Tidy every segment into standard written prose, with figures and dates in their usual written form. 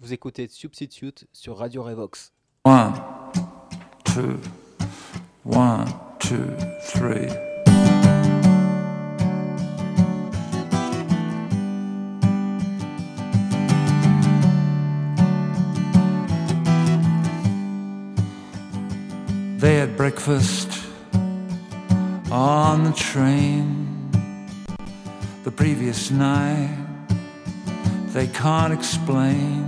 Vous écoutez Substitute sur Radio Revox. 1, 2, 1, 2, 3. They had breakfast on the train the previous night. They can't explain.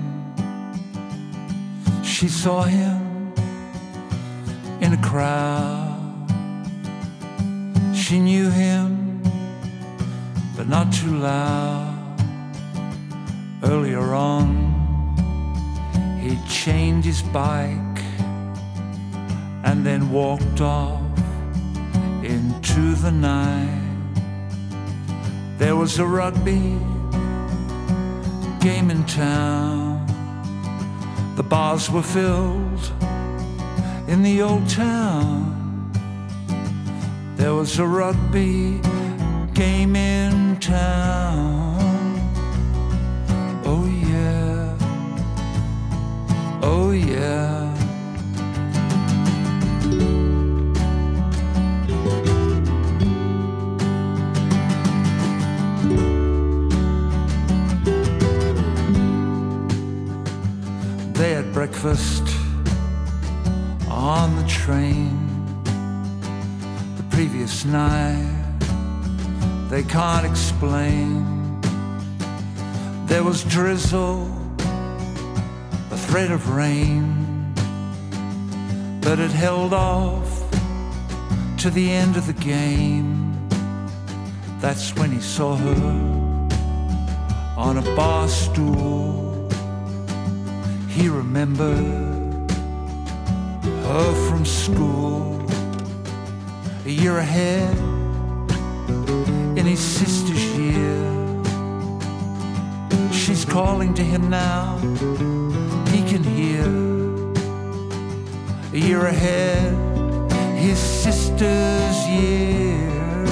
She saw him in a crowd. She knew him, but not too loud. Earlier on, he chained his bike and then walked off into the night. There was a rugby game in town. The bars were filled in the old town. There was a rugby game in town. Oh yeah, oh yeah. They had breakfast on the train the previous night. They can't explain. There was drizzle, a thread of rain, but it held off to the end of the game. That's when he saw her on a bar stool. He remembered her from school, a year ahead in his sister's year. She's calling to him now, he can hear. A year ahead, his sister's year.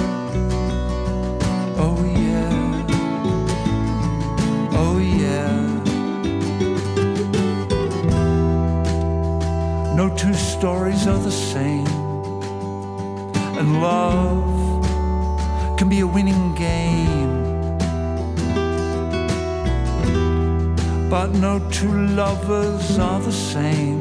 Oh yeah, oh yeah. No two stories are the same, and love can be a winning game, but no two lovers are the same.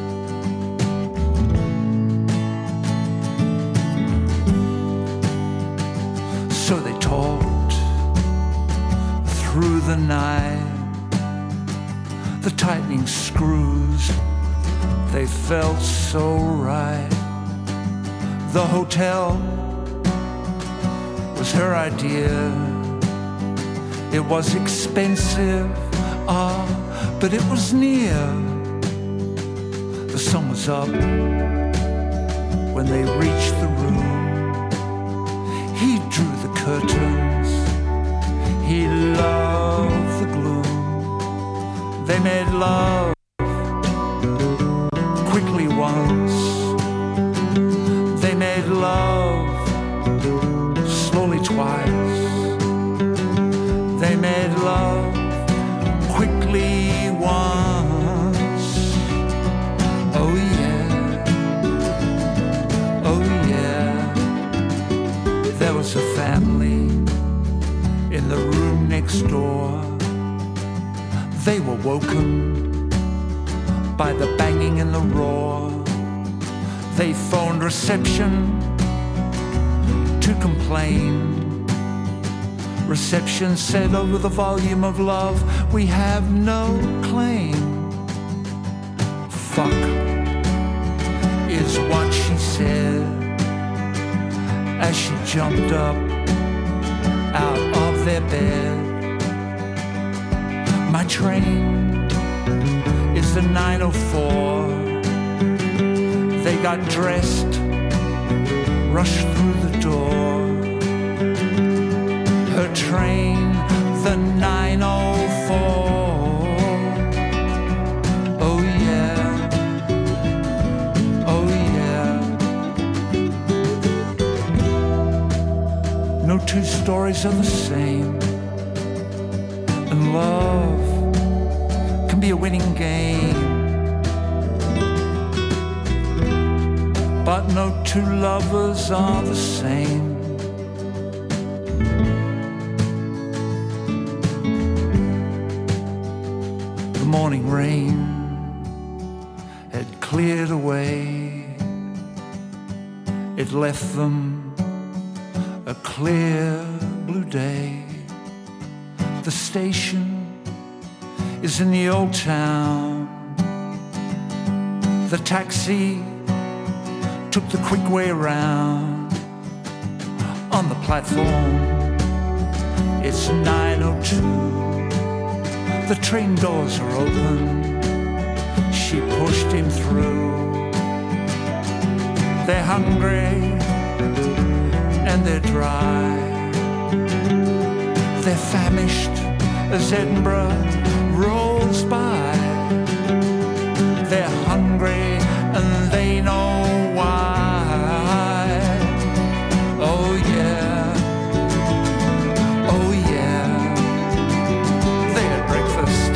So they talked through the night, the tightening screws, they felt so right. The hotel was her idea. It was expensive, but it was near. The sun was up when they reached the room. He drew the curtains, he loved the gloom. They made love quickly once. They made love slowly twice. They made love quickly once. Oh yeah, oh yeah. There was a family in the room next door. They were woken by the banging and the roar. They phoned reception to complain. Reception said over the volume of love, we have no claim. Fuck is what she said as she jumped up out of their bed. My train is the 9:04. They got dressed, rushed through the door. Her train, the 9:04. Oh yeah, oh yeah. No two stories are the same, and love can be a winning game. But no two lovers are the same. The morning rain had cleared away. It left them a clear blue day. The station is in the old town. The taxi took the quick way around. On the platform, it's 9:02. The train doors are open. She pushed him through. They're hungry and they're dry. They're famished as Edinburgh rolls by. They're hungry and they know why. Oh yeah, oh yeah. They had breakfast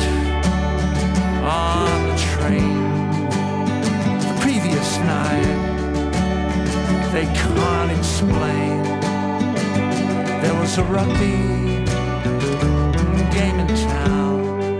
on the train the previous night. They can't explain. There was a rugby game in town.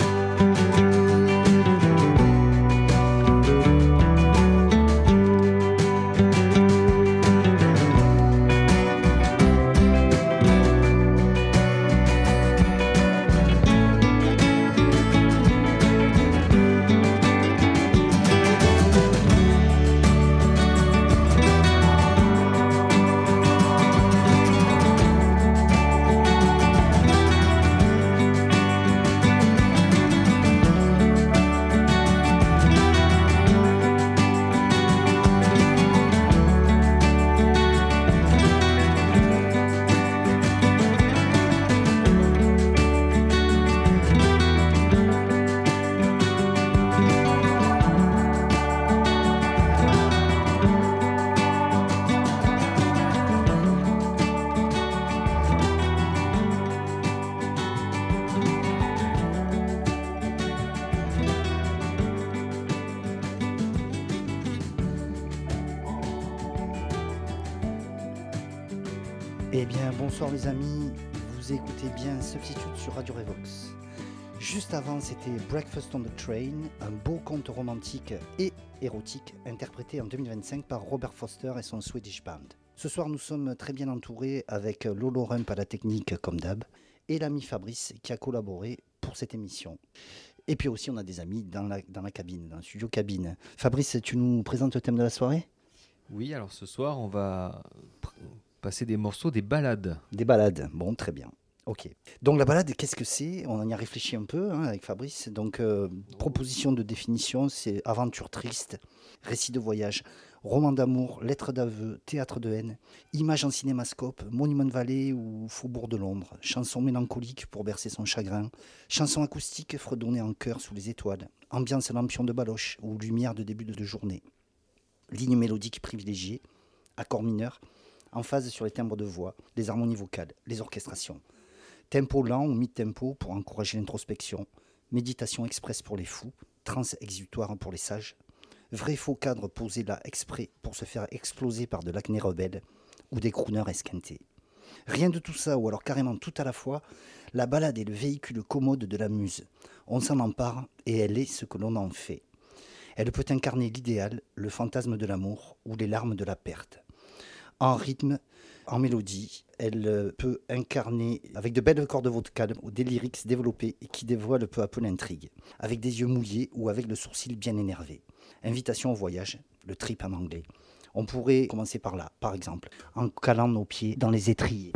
Eh bien, bonsoir les amis, vous écoutez bien Substitute sur Radio Revox. Juste avant, c'était Breakfast on the Train, un beau conte romantique et érotique interprété en 2025 par Robert Foster et son Swedish Band. Ce soir, nous sommes très bien entourés avec Lolo Rump à la technique comme d'hab et l'ami Fabrice qui a collaboré pour cette émission. Et puis aussi, on a des amis dans la cabine, dans le studio cabine. Fabrice, tu nous présentes le thème de la soirée ? Oui, alors ce soir, on va passer des morceaux, des ballades. Des ballades, bon, très bien. Ok. Donc la balade, qu'est-ce que c'est ? On en y a réfléchi un peu avec Fabrice. Donc, proposition de définition, c'est aventure triste, récit de voyage, roman d'amour, lettre d'aveu, théâtre de haine, image en cinémascope, monument de vallée ou faubourg de l'ombre, chanson mélancolique pour bercer son chagrin, chanson acoustique fredonnée en chœur sous les étoiles, ambiance lampion de baloche ou lumière de début de journée, ligne mélodique privilégiée, accord mineur, emphase sur les timbres de voix, les harmonies vocales, les orchestrations. Tempo lent ou mid-tempo pour encourager l'introspection, méditation express pour les fous, trance exutoire pour les sages, vrai faux cadre posé là exprès pour se faire exploser par de l'acné rebelle ou des crooners esquintés. Rien de tout ça, ou alors carrément tout à la fois, la balade est le véhicule commode de la muse. On s'en empare et elle est ce que l'on en fait. Elle peut incarner l'idéal, le fantasme de l'amour ou les larmes de la perte. En rythme, en mélodie, elle peut incarner avec de belles cordes vocales ou des lyrics développés et qui dévoilent peu à peu l'intrigue, avec des yeux mouillés ou avec le sourcil bien énervé. Invitation au voyage, le trip en anglais. On pourrait commencer par là, par exemple, en calant nos pieds dans les étriers.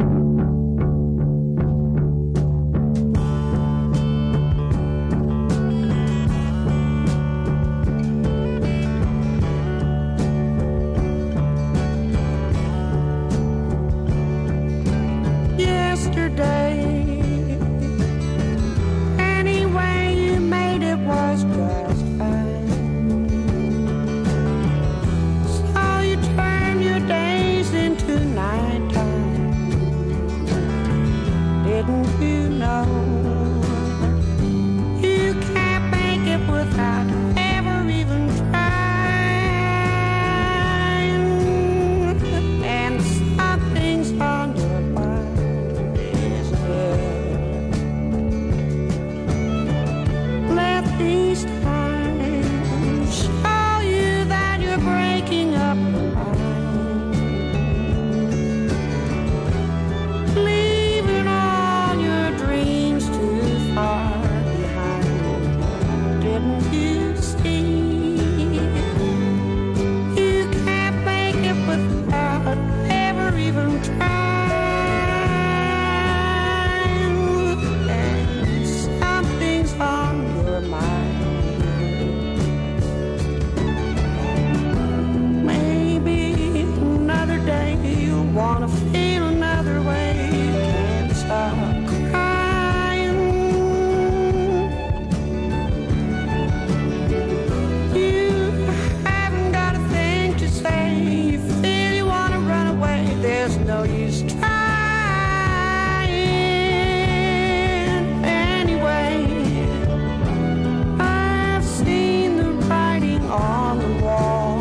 didn't you see? You can't make it without ever even trying. And something's on your mind. Maybe another day you'll wanna feel another way. You can't stop crying. You haven't got a thing to say. You feel you wanna run away. There's no use trying anyway. I've seen the writing on the wall.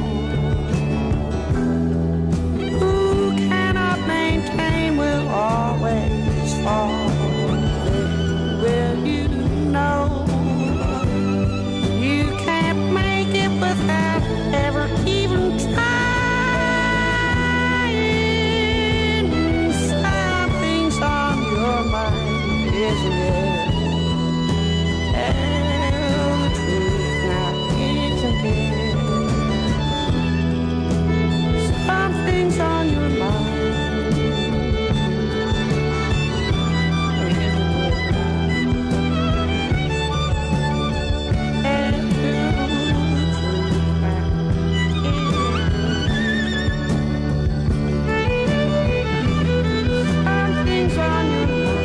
Who cannot maintain will always fall. Will you know you can't make it without ever even trying? Something's on your mind, isn't it? Tell the truth now, isn't it? Something's on your mind. Something's on your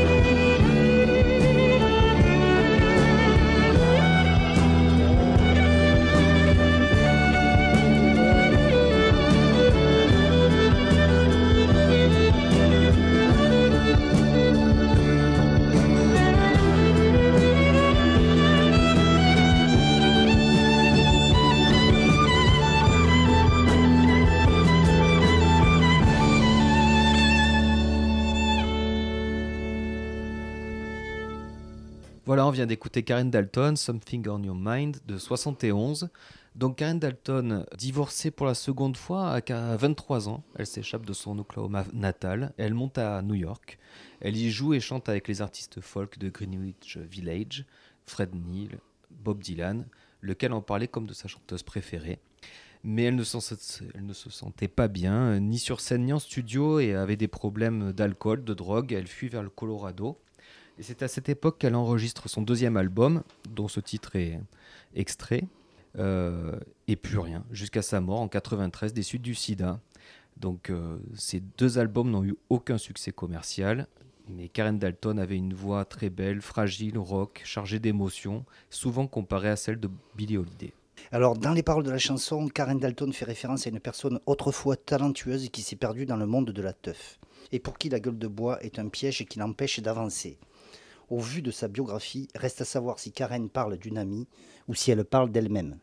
Voilà, on vient d'écouter Karen Dalton, Something on Your Mind, de 71. Donc Karen Dalton, divorcée pour la seconde fois à 23 ans, elle s'échappe de son Oklahoma natal, elle monte à New York. Elle y joue et chante avec les artistes folk de Greenwich Village, Fred Neil, Bob Dylan, lequel en parlait comme de sa chanteuse préférée. Mais elle ne se sentait pas bien, ni sur scène ni en studio, et avait des problèmes d'alcool, de drogue. Elle fuit vers le Colorado. Et c'est à cette époque qu'elle enregistre son deuxième album, dont ce titre est extrait, et plus rien, jusqu'à sa mort en 93 des suites du sida. Donc ces deux albums n'ont eu aucun succès commercial, mais Karen Dalton avait une voix très belle, fragile, rock, chargée d'émotions, souvent comparée à celle de Billie Holiday. Alors, dans les paroles de la chanson, Karen Dalton fait référence à une personne autrefois talentueuse qui s'est perdue dans le monde de la teuf, et pour qui la gueule de bois est un piège qui l'empêche d'avancer. Au vu de sa biographie, reste à savoir si Karen parle d'une amie ou si elle parle d'elle-même.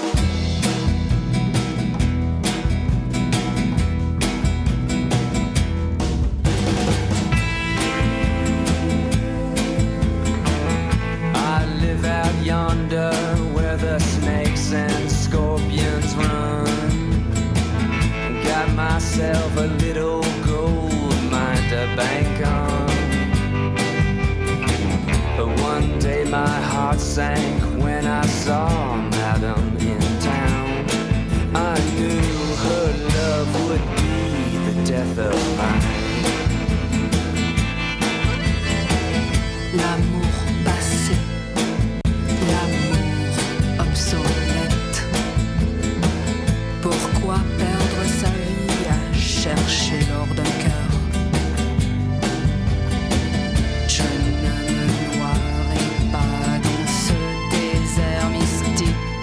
I live out yonder where the snakes and scorpions run. Got myself a little gold mine to bank on. But one day my heart sank when I saw Madam in town. I knew her love would be the death of mine. L'amour passé, l'amour obsolète. Pourquoi perdre sa vie à chercher l'or d'un cœur? Je ne me noierai pas dans ce désert mystique.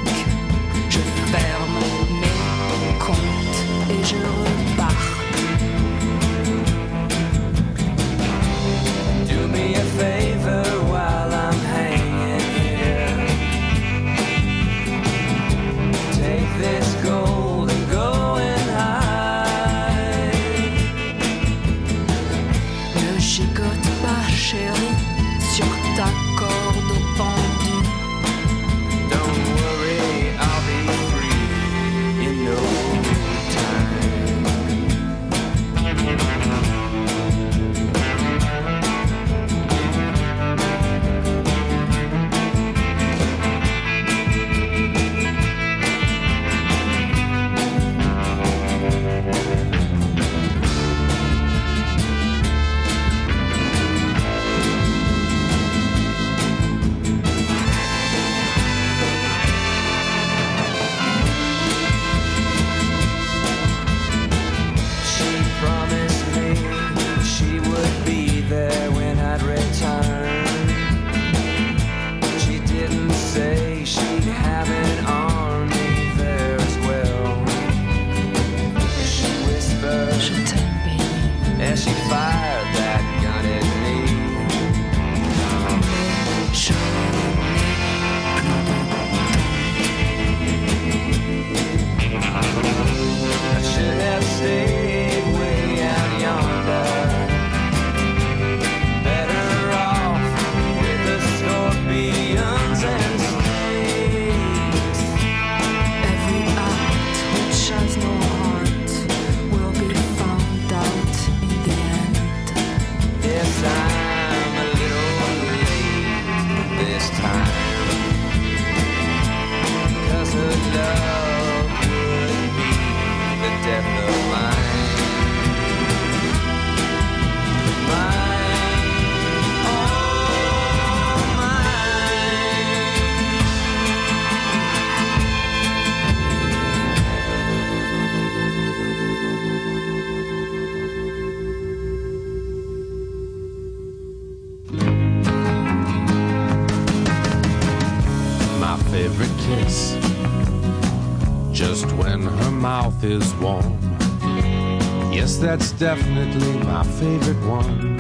my favorite kiss. Just when her mouth is warm. Yes, that's definitely my favorite one.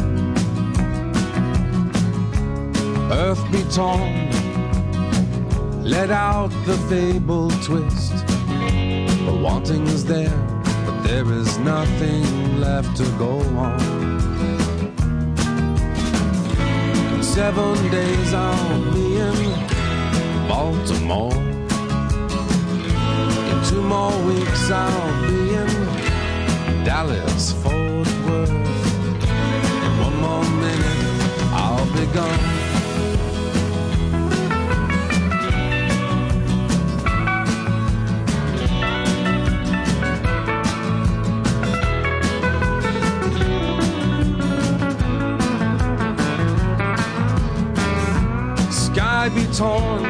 Earth be torn, let out the fable twist. The wanting is there, but there is nothing left to go on. In 7 days I'll be in Baltimore. In 2 more weeks I'll be in Dallas, Fort Worth. In 1 more minute I'll be gone. Sky be torn,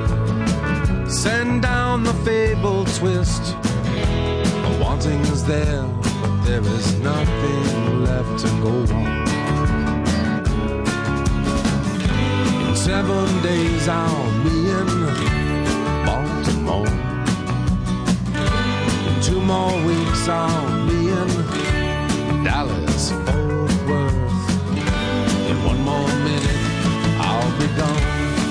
send down the fable twist. The wanting is there, but there is nothing left to go on. In 7 days I'll be in Baltimore. In 2 more weeks I'll be in Dallas, Fort Worth. In 1 more minute I'll be gone.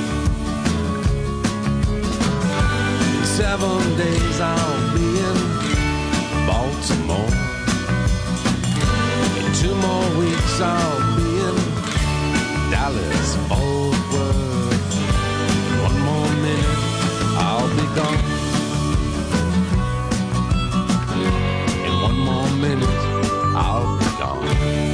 7 days I'll be in Baltimore. In 2 more weeks I'll be in Dallas, Fort Worth. In 1 more minute I'll be gone. In 1 more minute I'll be gone.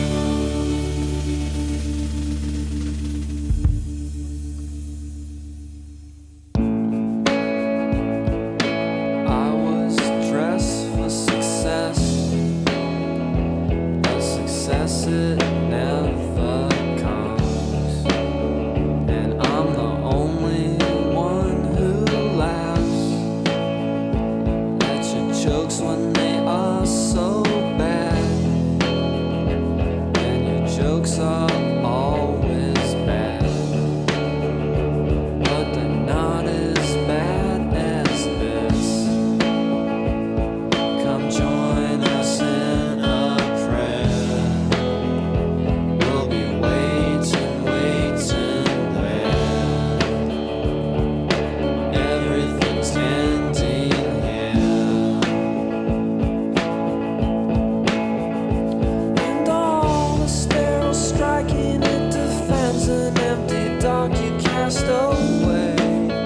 It never comes, and I'm the only one who laughs at your jokes when they are so bad, and your jokes are always bad, but they're not as bad as this. Come join us in a prayer. We'll be waiting, waiting there. Everything's ending here. And all the sterile striking, it defends an empty dock you cast away.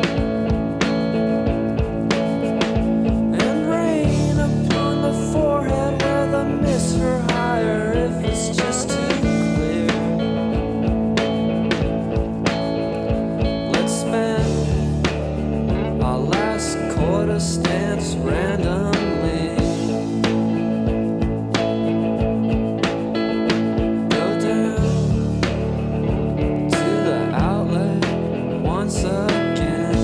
And rain upon the forehead where the mists are higher if it's just too clear. Let's spend our last quarter stance randomly. Go down to the outlet once again.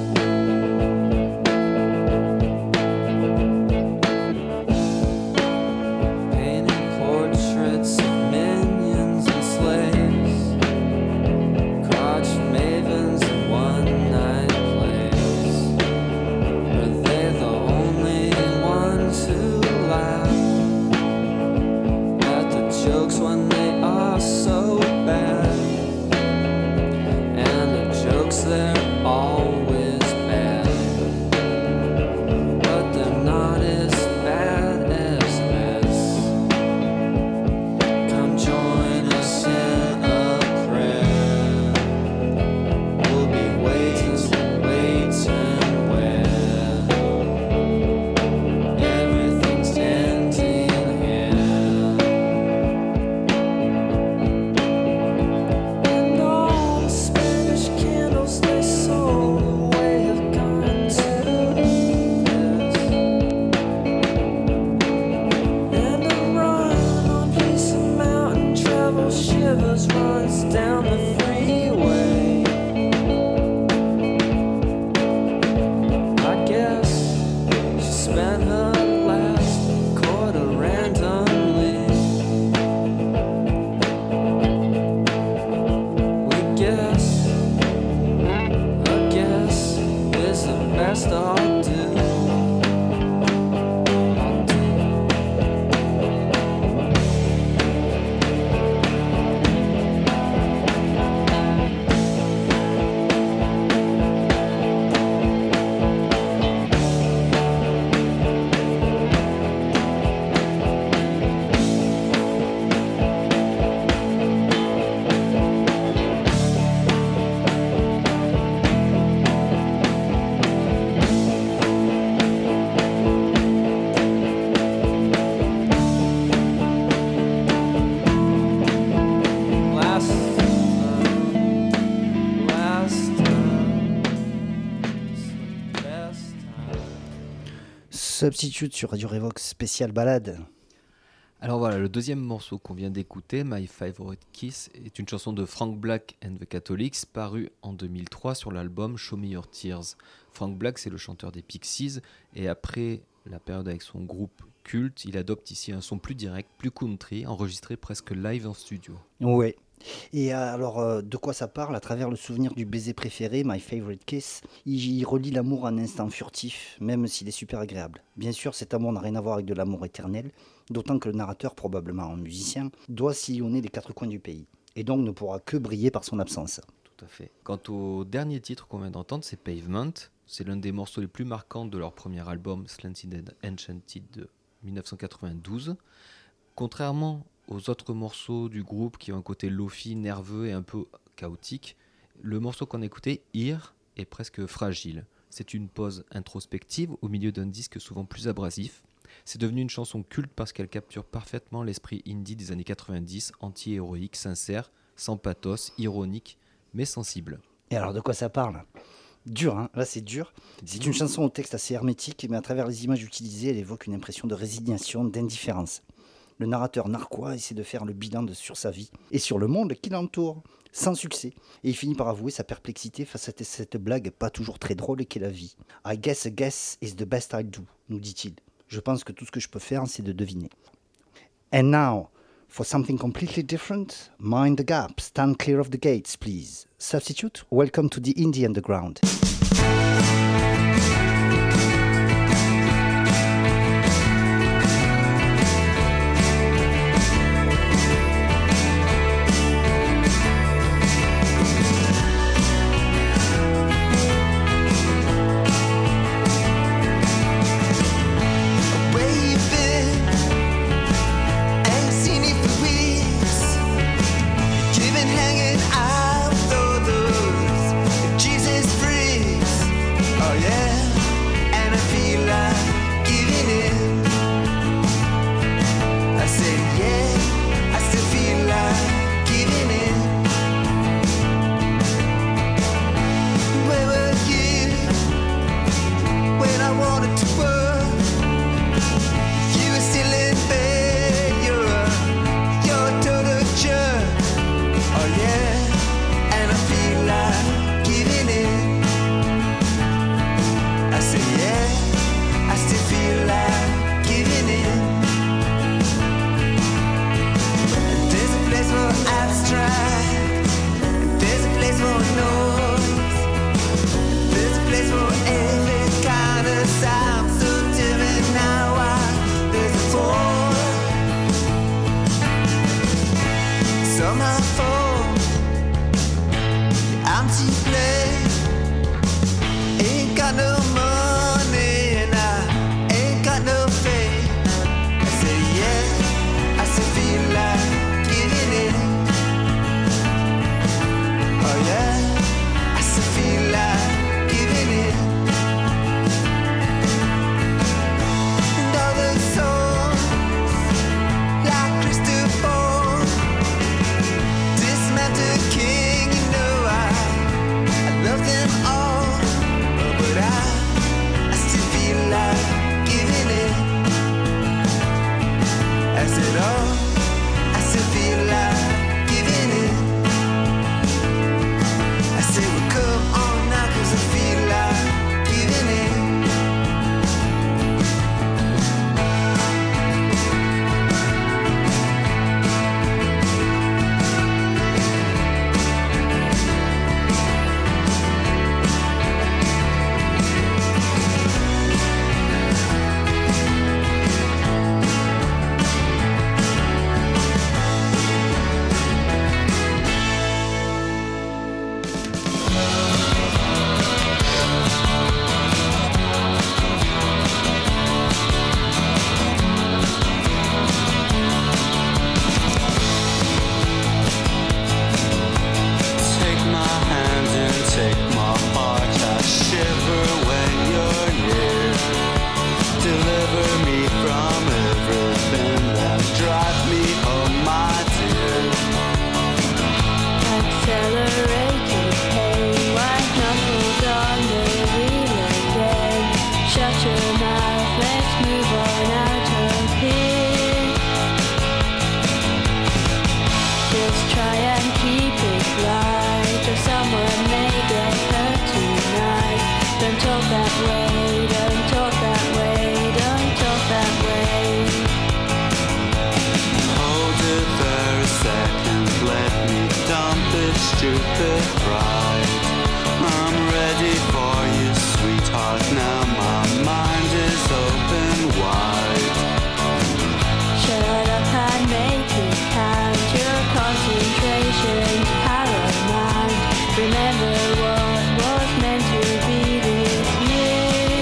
Painting portraits of minions and slaves, crotch mavens and one-night plays. Were they the only best I'll do. Substitute sur Radio Revox spécial balade. Alors voilà, le deuxième morceau qu'on vient d'écouter, My Favorite Kiss, est une chanson de Frank Black and the Catholics, parue en 2003 sur l'album Show Me Your Tears. Frank Black, c'est le chanteur des Pixies, et après la période avec son groupe culte, il adopte ici un son plus direct, plus country, enregistré presque live en studio. Ouais. Et alors, de quoi ça parle? À travers le souvenir du baiser préféré, My Favorite Kiss, il relie l'amour à un instant furtif, même s'il est super agréable. Bien sûr, cet amour n'a rien à voir avec de l'amour éternel, d'autant que le narrateur, probablement un musicien, doit sillonner les quatre coins du pays, et donc ne pourra que briller par son absence. Tout à fait. Quant au dernier titre qu'on vient d'entendre, c'est Pavement. C'est l'un des morceaux les plus marquants de leur premier album, Slanted and Enchanted, de 1992. Contrairement aux autres morceaux du groupe qui ont un côté lofi, nerveux et un peu chaotique, le morceau qu'on a écouté, Here, est presque fragile. C'est une pause introspective au milieu d'un disque souvent plus abrasif. C'est devenu une chanson culte parce qu'elle capture parfaitement l'esprit indie des années 90, anti-héroïque, sincère, sans pathos, ironique, mais sensible. Et alors, de quoi ça parle? Dur, hein? Là c'est dur. C'est une chanson au texte assez hermétique, mais à travers les images utilisées, elle évoque une impression de résignation, d'indifférence. Le narrateur narquois essaie de faire le bilan sur sa vie et sur le monde qui l'entoure, sans succès. Et il finit par avouer sa perplexité face à cette blague pas toujours très drôle qu'est la vie. « I guess a guess is the best I do », nous dit-il. Je pense que tout ce que je peux faire, c'est de deviner. And now, for something completely different, mind the gap, stand clear of the gates, please. Substitute, welcome to the indie underground. that way, don't talk that way, don't talk that way. Hold it there a second, let me dump this stupid pride. I'm ready for you, sweetheart, now my mind is open wide. Shut up and make it count, your concentration's paramount. Remember what was meant to be this year.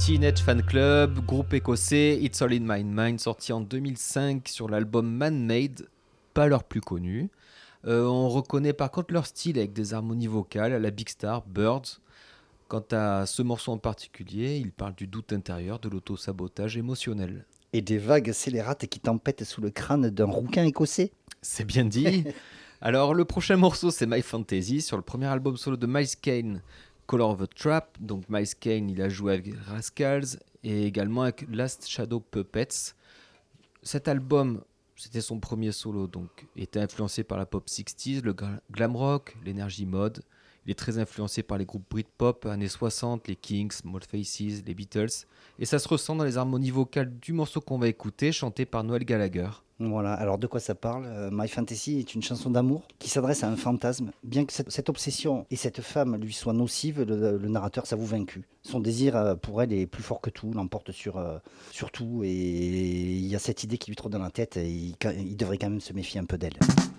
Teenage Fan Club, groupe écossais, It's All in My Mind, sorti en 2005 sur l'album Man Made, pas leur plus connu. On reconnaît par contre leur style avec des harmonies vocales à la Big Star, Birds. Quant à ce morceau en particulier, il parle du doute intérieur, de l'auto-sabotage émotionnel. Et des vagues scélérates qui tempêtent sous le crâne d'un rouquin écossais. C'est bien dit. Alors le prochain morceau c'est My Fantasy sur le premier album solo de Miles Kane, Color of the Trap. Donc Miles Kane il a joué avec Rascals et également avec Last Shadow Puppets. Cet album c'était son premier solo, donc était influencé par la pop 60s, le glam rock, l'énergie mode. Il est très influencé par les groupes Britpop années 60, les Kings, Small Faces, les Beatles. Et ça se ressent dans les harmonies vocales du morceau qu'on va écouter, chanté par Noel Gallagher. Voilà, alors de quoi ça parle ? My Fantasy est une chanson d'amour qui s'adresse à un fantasme. Bien que cette obsession et cette femme lui soient nocives, le narrateur s'avoue vaincu. Son désir pour elle est plus fort que tout, l'emporte sur tout. Et il y a cette idée qui lui trotte dans la tête et il devrait quand même se méfier un peu d'elle.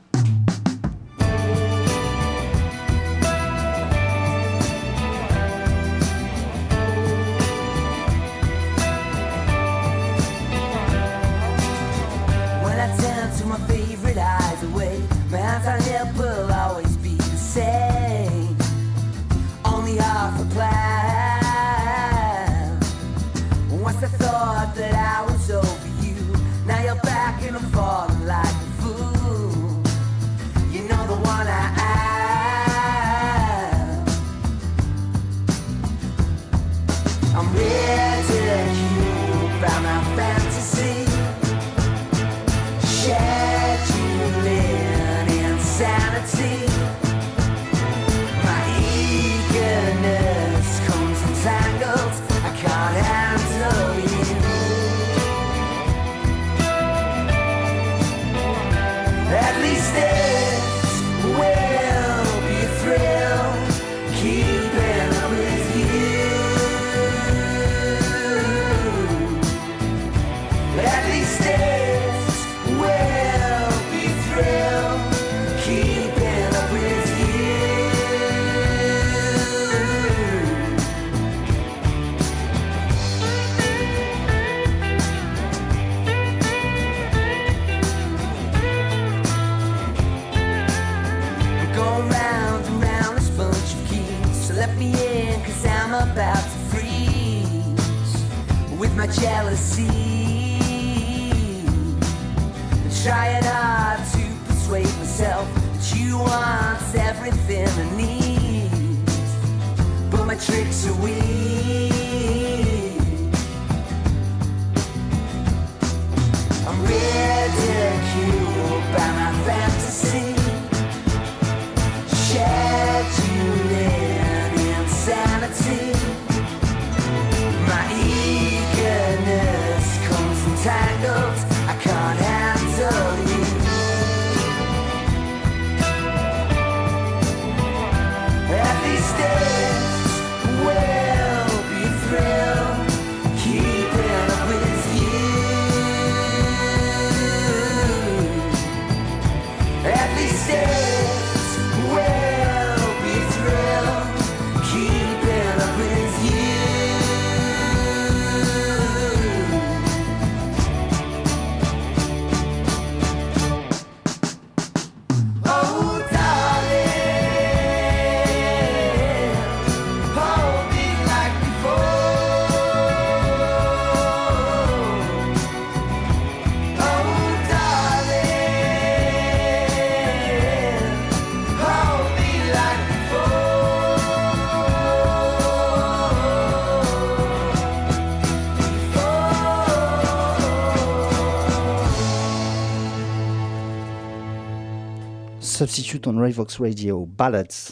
Substitute on Ravox Radio, Ballads.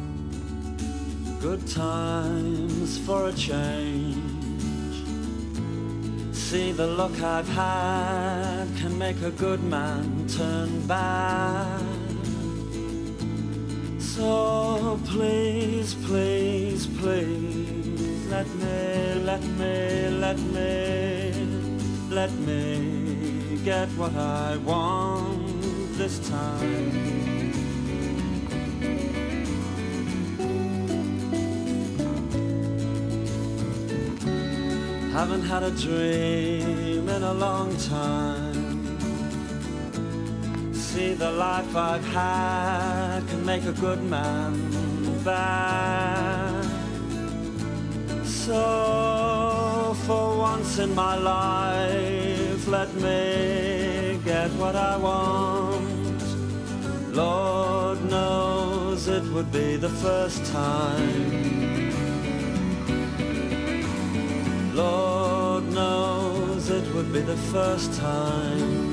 Good times for a change. See the luck I've had can make a good man turn bad. So please, please, please, let me get what I want this time. Haven't had a dream in a long time. See, the life I've had can make a good man bad. So for once in my life, let me get what I want. Lord knows it would be the first time. Lord knows it would be the first time.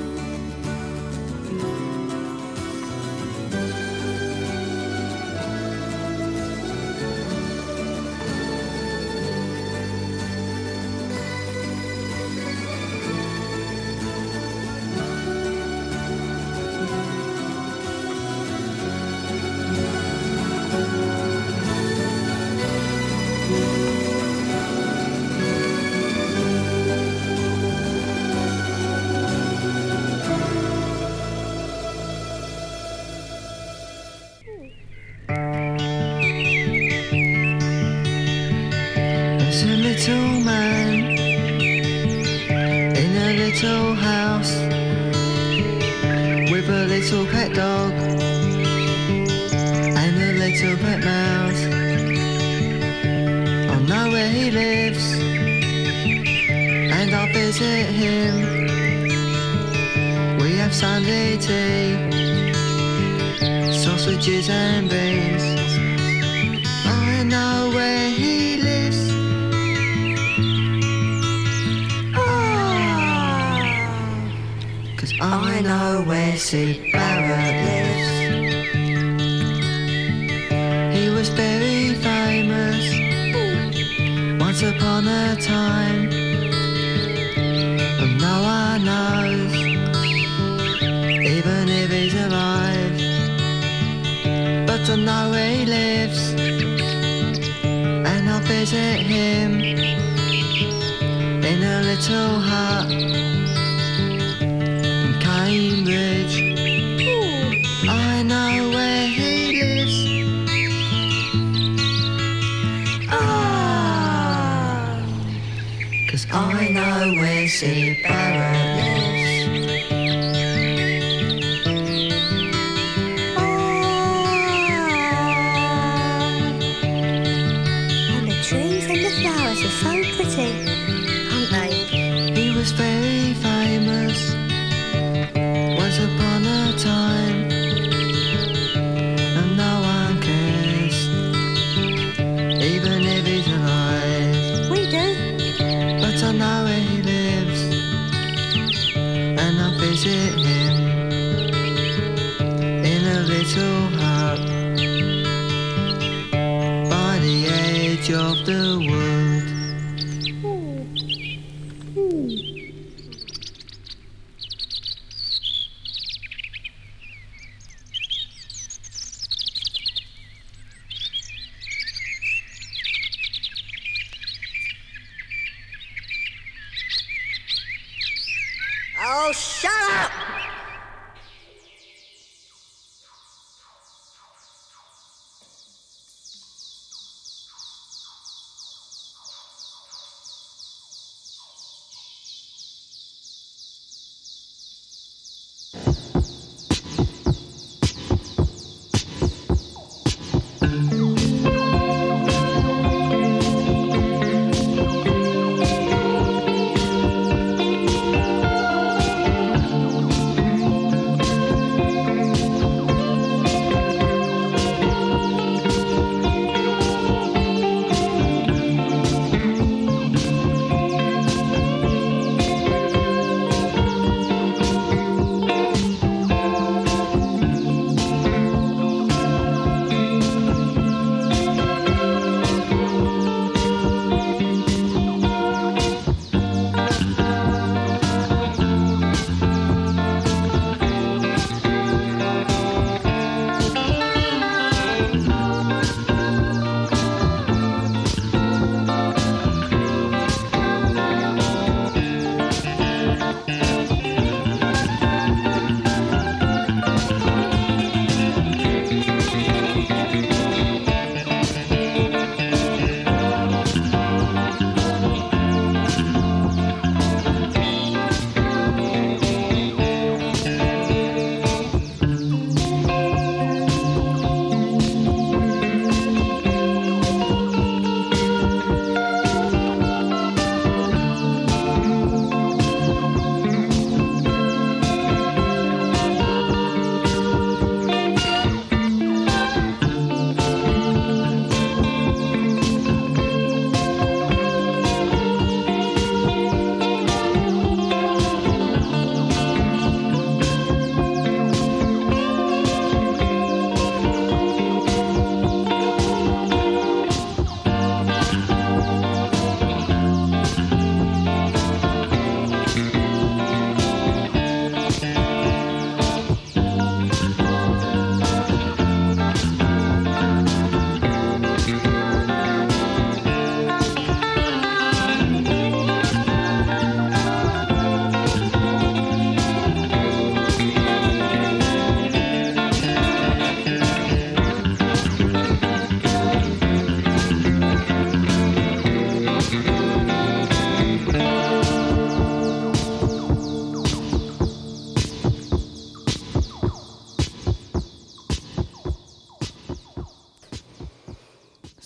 Little man in a little house with a little pet dog and a little pet mouse. I know where he lives and I'll visit him. We have Sunday tea, sausages and beans. I know where he lives. I know where Sid Barrett lives. He was very famous once upon a time, and no one knows, even if he's alive. But I know where he lives, and I'll visit him in a little hut Cambridge. I know where he lives. Cause I know where Sid Barrett lives. And the trees and the flowers are so pretty, aren't they? He was very famous once upon a time, and no one cares, even if he's alive. We do. But I know where he lives, and I'll visit him in a little hut by the edge of the world. Oh, shut up!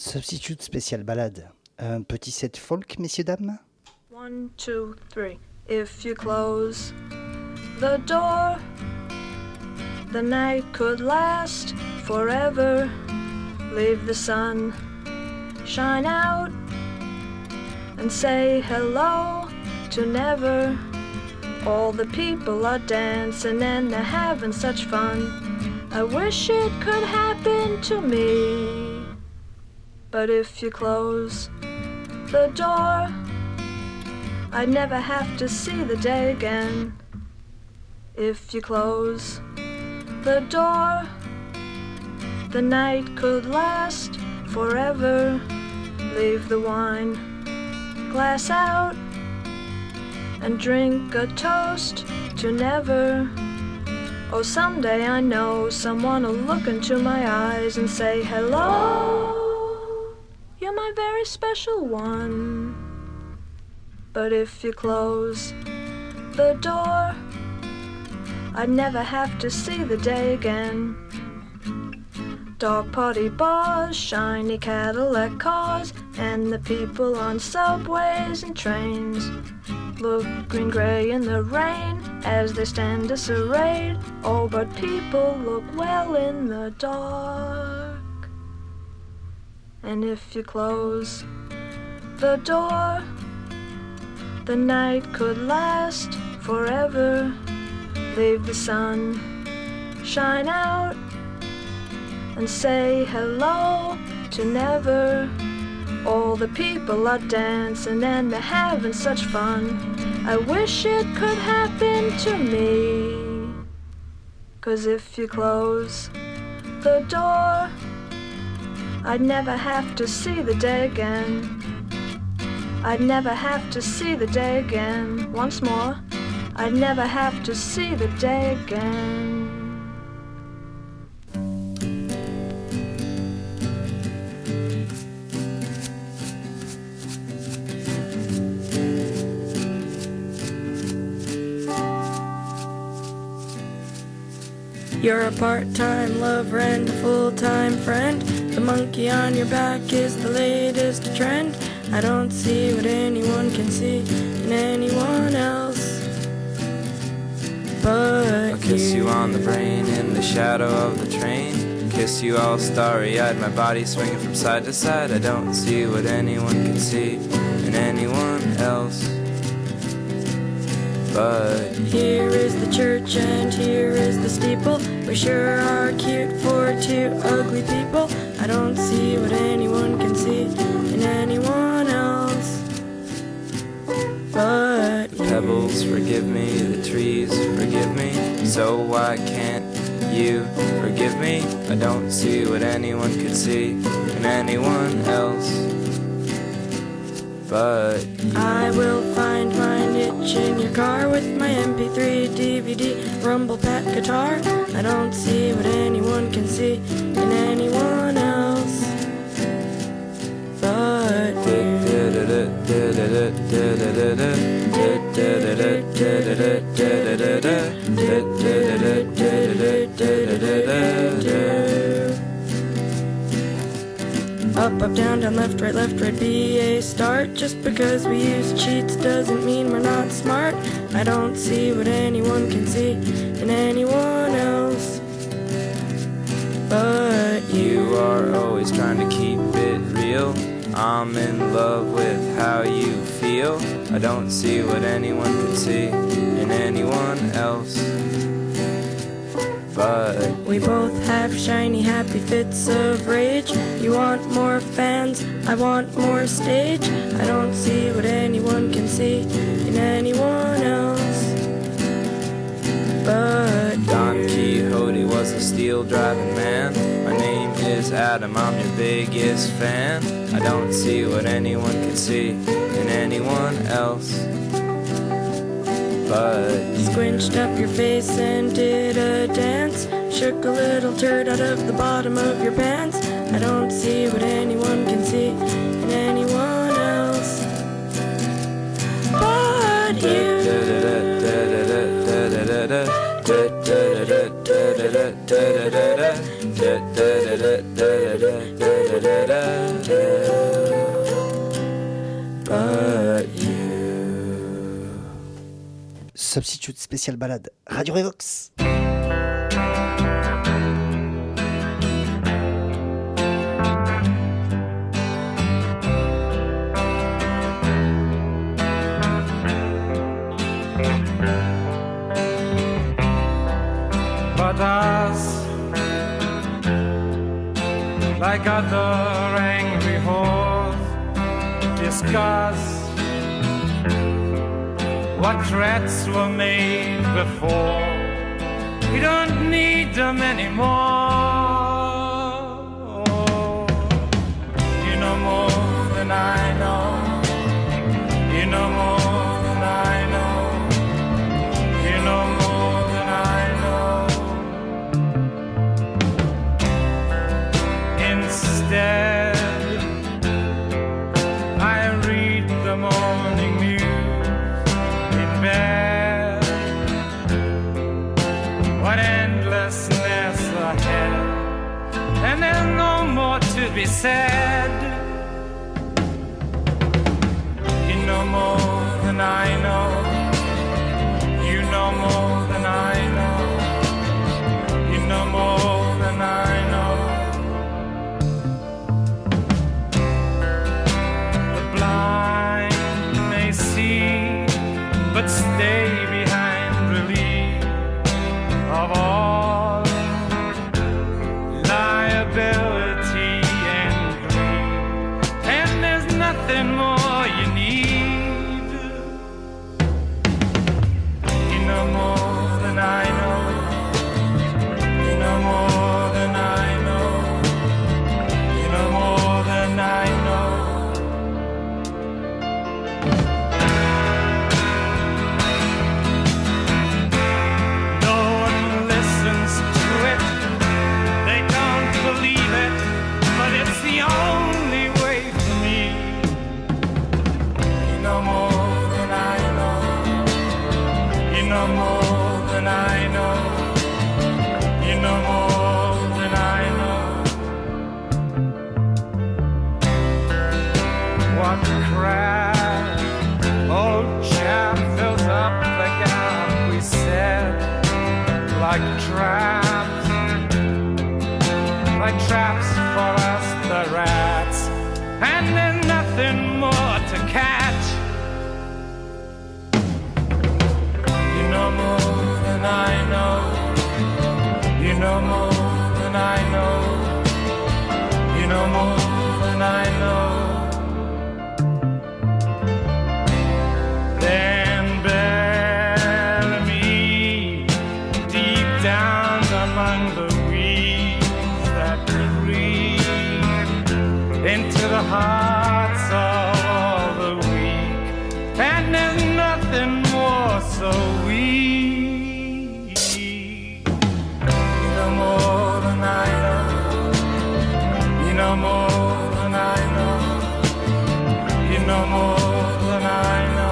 Substitute spécial balade. Un petit set folk, messieurs, dames. 1, 2, 3. If you close the door, the night could last forever. Leave the sun shine out and say hello to never. All the people are dancing and they're having such fun. I wish it could happen to me. But if you close the door, I'd never have to see the day again. If you close the door, the night could last forever. Leave the wine glass out and drink a toast to never. Oh, someday I know someone will look into my eyes and say, hello, you're my very special one. But if you close the door, I'd never have to see the day again. Dog potty bars, shiny Cadillac cars, and the people on subways and trains look green-gray in the rain as they stand disarrayed. Oh, but people look well in the dark. And if you close the door, the night could last forever. Leave the sun shine out and say hello to never. All the people are dancing and they're having such fun. I wish it could happen to me. 'Cause if you close the door, I'd never have to see the day again. I'd never have to see the day again. Once more, I'd never have to see the day again. You're a part-time lover and a full-time friend. The monkey on your back is the latest trend. I don't see what anyone can see in anyone else but I'll kiss you on the brain in the shadow of the train. Kiss you all starry-eyed, my body swinging from side to side. I don't see what anyone can see in anyone else but here is the church and here is the steeple. We sure are cute for two ugly people. I don't see what anyone can see in anyone else but you. Pebbles, forgive me, the trees, forgive me. So why can't you forgive me? I don't see what anyone could see in anyone else but you. I will find my niche in your car with my MP3, DVD, rumble pack guitar. I don't see what anyone can see in anyone else but you. Up, up, down, down, left, right, be a start. Just because we use cheats doesn't mean we're not smart. I don't see what anyone can see in anyone else but you are always trying to keep it real. I'm in love with how you feel. I don't see what anyone can see in anyone else but we both have shiny, happy fits of rage. You want more fans, I want more stage. I don't see what anyone can see in anyone else but Don Quixote was a steel-driving man. My name is Adam, I'm your biggest fan. I don't see what anyone can see in anyone else but squinched up your face and did a dance. Shook a little turd out of the bottom of your pants. I don't see what anyone can see in anyone else but you. Substitute spécial balade. Radio Revox. But us, like other angry hordes, discuss what threats were made before. We don't need them anymore. You know more than I know. You know more than I know. You know more than I know. Instead, I read the morning news in bed. What endlessness ahead, and there's no more to be said. You know more than I know. You know more than I know. You know more than I know. The blind may see, but stay behind relief of all liability and greed. And there's nothing more you need. You know more than I know. You know more than I know. You know more than I know. No one listens to it. They don't believe it, but it's the only way for me. You know more than I know. You know more than I know. You know more than I know. What crap, old chap, fills up the gap we set like traps for us the rats, and there's nothing more to catch. You know more than I know. You know more than I know. You know more than I know. Then Bellamy, deep down among the weeds that creep into the hearts of all the weak, and there's nothing more so weak. You know more than I know. You know more than I know. You know more than I know.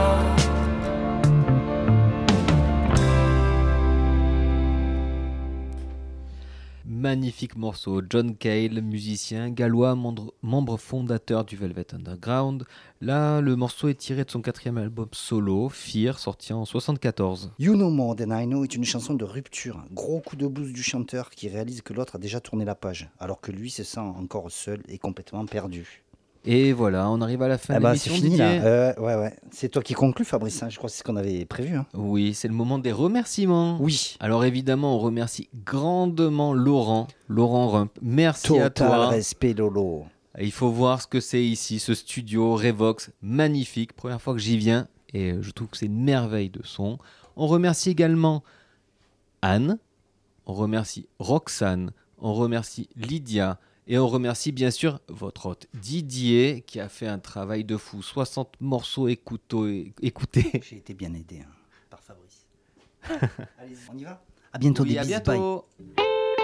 Magnifique morceau. John Cale, musicien gallois, membre fondateur du Velvet Underground. Là, le morceau est tiré de son 4e album solo, Fear, sorti en 1974. You Know More Than I Know est une chanson de rupture. Gros coup de blues du chanteur qui réalise que l'autre a déjà tourné la page, alors que lui se sent encore seul et complètement perdu. Et voilà, on arrive à la fin de l'émission. C'est fini Didier. là. Ouais. C'est toi qui conclus, Fabrice. Je crois que c'est ce qu'on avait prévu. Hein. Oui, c'est le moment des remerciements. Oui. Alors évidemment, on remercie grandement Laurent Rump. Merci à toi. Total respect, Lolo. Il faut voir ce que c'est ici, ce studio Revox, magnifique. Première fois que j'y viens et je trouve que c'est une merveille de son. On remercie également Anne, on remercie Roxane, on remercie Lydia et on remercie bien sûr votre hôte Didier qui a fait un travail de fou. 60 morceaux écoutés. J'ai été bien aidé par Fabrice. Allez, on y va. À bientôt, oui, des à bisous, bientôt. Bye.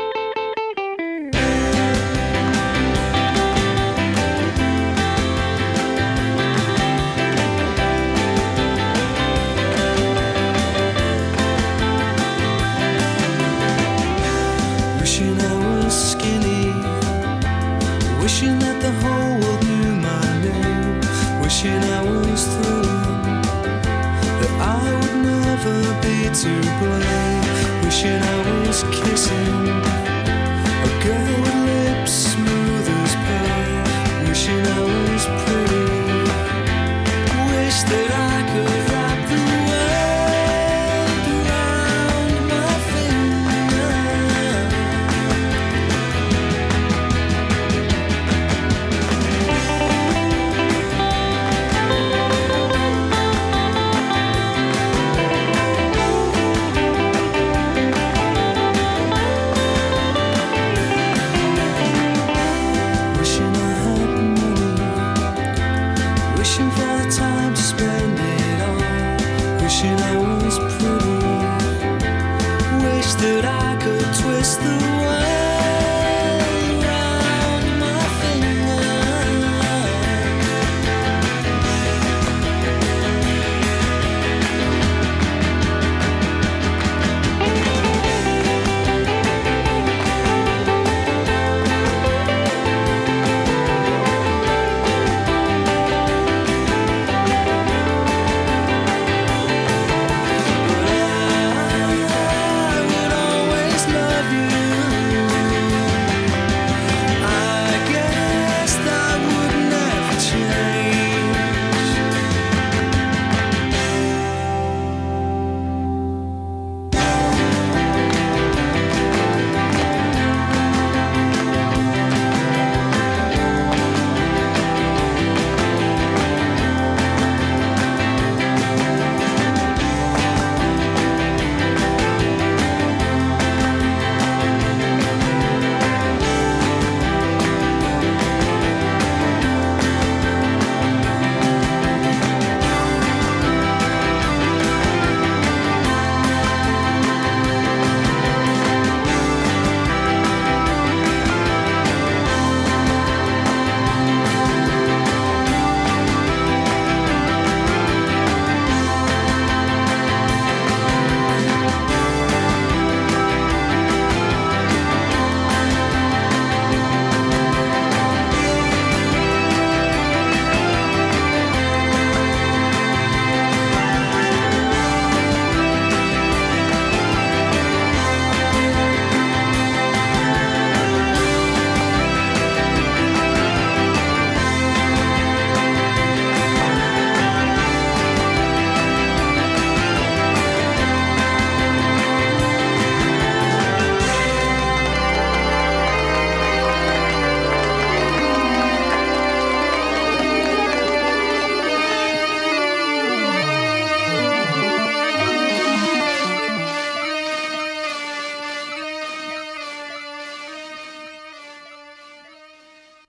Wishing I was skinny, wishing that the whole world knew my name, wishing I was through, that I would never be to play. Wishing I was kissing a girl with lips smooth as pearl. Wishing I was pretty. Wish that I could wrap the world around my finger. Wishing I had money, wishing for